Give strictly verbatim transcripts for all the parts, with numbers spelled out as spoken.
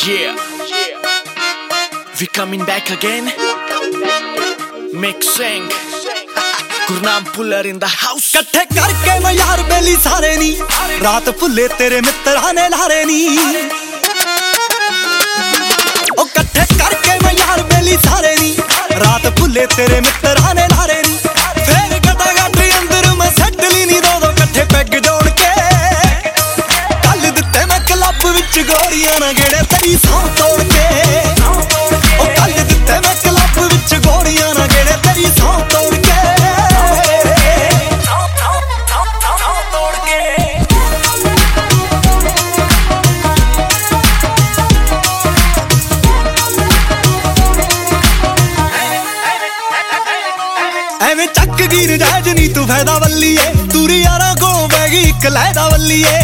Yeah, we coming back again. Mixing Gurnam Puller in the house. ਕੱਠੇ ਕਰਕੇ ਮੈਂ ਯਾਰ ਬੇਲੀ ਸਾਰੇ ਨੀ ਰਾਤ ਭੁੱਲੇ ਤੇਰੇ ਮਿੱਤਰਾਂ ਨੇ ਲਾਰੇ ਨੀ ਉਹ ਕੱਠੇ ਕਰਕੇ ਮੈਂ ਯਾਰ ਬੇਲੀ ਸਾਰੇ ਨੀ ਰਾਤ ਭੁੱਲੇ ਤੇਰੇ ਮਿੱਤਰਾਂ ਨੇ ਲਾਰੇ ਨੀ ਫੇਰ ਗਟਾ ਗੱਟ ਅੰਦਰ ਮੈਂ ਸੱਟ ਲਈ ਨੀ ਦੋ ਦੋ ਕੱਠੇ ਪੈਗ ਜੋੜ ਕੇ ਕੱਲ ਦਿੱਤੇ ਮੈਂ ਕਲੱਬ ਵਿੱਚ ਗੋਰੀਆਂ ਨਾ ਗੇੜੇ ਤੇਰੀ ਸੌਂ ਤੋੜ ਕੇ ਉਹ ਕੱਲ ਦਿੱਤੇ ਮੈਂ ਕਲੱਬ ਵਿੱਚ ਗੋਰੀਆਂ ਨਾ ਗੇੜੇ ਤੇਰੀ ਸੌਂ ਤੋੜ ਕੇ ਐਵੇਂ ਚੱਕ ਗੀਰ ਜਾਜ ਨੀ ਤੂੰ ਫਾਇਦਾ ਵੱਲੀਏ ਤੂਰੀ ਯਾਰਾਂ ਕੋਲੋਂ ਬਹਿ ਗਈ ਇੱਕ ਲੈਦਾ ਵੱਲੀਏ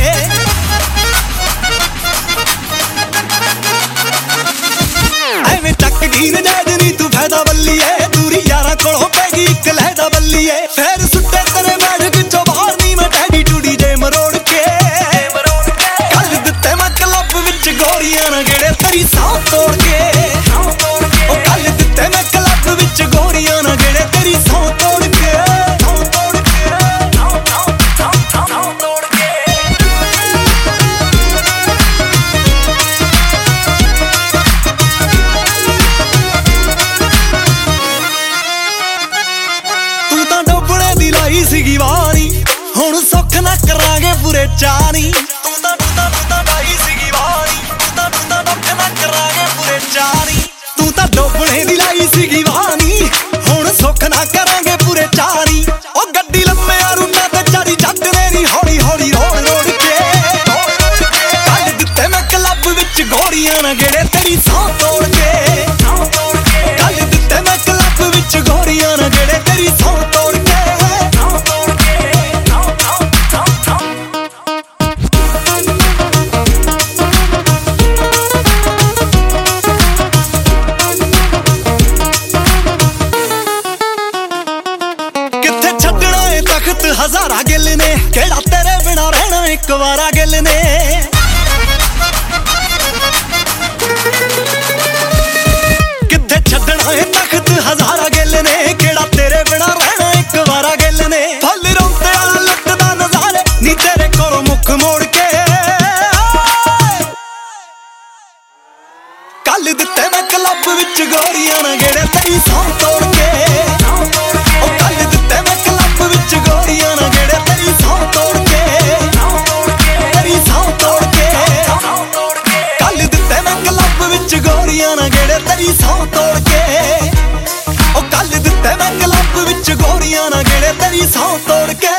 ਐਵੇਂ ਚੱਕ ਗੀਰ ਜਾਜ ਨੀ ਤੂੰ ਫਾਇਦਾ ਵੱਲੀਏ ਤੂਰੀ ਯਾਰਾਂ ਕੋਲੋਂ ਬਹਿ ਗਈ ਇੱਕ ਲੈਦਾ ਵੱਲੀਏ ਫੇਰ ਸੁੱਟੇ ਤੇਰੇ ਬੈਠ ਵਿੱਚੋਂ ਬਾਹਰ ਨੀ ਮੈਂ ਟੈਡੀ ਟੂਡੀ ਜੇ ਮਰੋੜ ਕੇ ਕੱਲ ਦਿੱਤੇ ਮੈਂ ਕਲੱਬ ਵਿੱਚ ਗੋਰੀਆਂ ਨਾ ਗੇੜੇ ਤੇਰੀ ਸੌਂ ਤੋੜ ਕੇ ਉਹ ਕੱਲ ਦਿੱਤੇ ਮੈਂ ਕਲੱਬ ਵਿੱਚ ਗੋਰੀਆਂ ਨਾ ਗੇੜੇ ਤੇਰੀ ਸੌਂ ਤੋੜ ਕੇ ਤੂੰ ਤਾਂ ਡੋਬਣੇ ਦੀ ਲਾਈ ਸੀਗੀ ਵਾਰੀ ਹੁਣ ਸੁੱਖ ਨਾ ਕਰਾਂਗੇ ਪੂਰੇ ਚਾਰੀ ਤੂੰ ਤਾਂ ਤੂੰ ਤਾਂ ਤੂੰ ਤਾਂ ਲਾਈ ਸੀਗੀ ਵਾਰੀ ਤੂੰ ਤਾਂ ਤੂੰ ਤਾਂ ਸੁੱਖ ਨਾ ਕਰਾਂਗੇ ਪੂਰੇ ਚਾਰੀ ਤੂੰ ਤਾਂ ਡੋਬਣੇ ਦੀ ਲਾਈ ਸੀਗੀ ਵਾਰੀ ਹੁਣ ਸੁੱਖ ਨਾ ਕਰਾਂਗੇ ਪੂਰੇ ਚਾਰੀ ਉਹ ਗੱਡੀ ਲੰਮਿਆਂ ਰੂਟਾਂ ਤੇ ਚੜੀ ਜੱਟ ਨੇ ਨੀ ਹੌਲੀ ਹੌਲੀ ਰੋੜ ਰੋੜ ਕੇ ਕੱਲ ਦਿੱਤੇ ਮੈਂ ਕਲੱਬ ਵਿੱਚ ਗੋਰੀਆਂ ਨਾ ਗੇੜੇ ਤੇਰੀ ਸੌਂ ਤੋੜ ਕੇ ਕੱਲ ਦਿੱਤੇ ਮੈਂ ਕਲੱਬ ਵਿੱਚ ਗੋਰੀਆਂ ਨਾ ਗੇੜੇ ਤੇਰੀ ਸੌਂ ਤੋੜ ਕੇ ਕਿੱਥੇ ਛੱਡਣਾ ਏ ਤਖਤ ਹਜ਼ਾਰਾਂ ਗਿੱਲ ਨੇ ਕਿਹੜਾ ਤੇਰੇ ਬਿਨਾ ਰਹਿਣਾ ਇੱਕ ਵਾਰਾ ਗਿੱਲ ਨੇ ਕਿੱਥੇ ਛੱਡਣਾ ਏ ਤਖਤ ਹਜ਼ਾਰਾਂ ਗਿੱਲ ਨੇ ਕਿਹੜਾ ਤੇਰੇ ਬਿਨਾ ਰਹਿਣਾ ਇੱਕ ਵਾਰਾ ਗਿੱਲ ਨੇ ਫੁੱਲ ਰੋਂਦੇ ਵਾਲਾ ਲੁੱਟਦਾ ਨਜ਼ਾਰੇ ਨੀ ਤੇਰੇ ਕੋਲੋਂ ਮੁੱਖ ਮੋੜ ਕੇ ਕੱਲ ਦਿੱਤੇ ਮੈਂ ਕਲੱਬ ਵਿੱਚ ਗੋਰੀਆਂ ਨਾ ਗੇੜੇ ਤੇਰੀ ਸੌਂ ਤੋੜ ਕੇ ਉਹ ਕੱਲ ਦਿੱਤੇ ਮੈਂ ਕਲੱਬ ਵਿੱਚ ਗੋਰੀਆਂ ਨਾ ਗੇੜੇ ਤੇਰੀ ਸੌਂ ਤੋੜ ਕੇ ਤੇਰੀ ਸੌਂ ਤੋੜ ਕੇ ਕੱਲ ਦਿੱਤੇ ਮੈਂ ਕਲੱਬ ਵਿੱਚ ਗੋਰੀਆਂ ਨਾ ਗੇੜੇ ਤੇਰੀ ਸੌਂ ਤੋੜ ਕੇ ਉਹ ਕੱਲ ਦਿੱਤੇ ਮੈਂ ਕਲੱਬ ਵਿੱਚ ਗੋਰੀਆਂ ਨਾ ਗੇੜੇ ਤੇਰੀ ਸੌਂ ਤੋੜ ਕੇ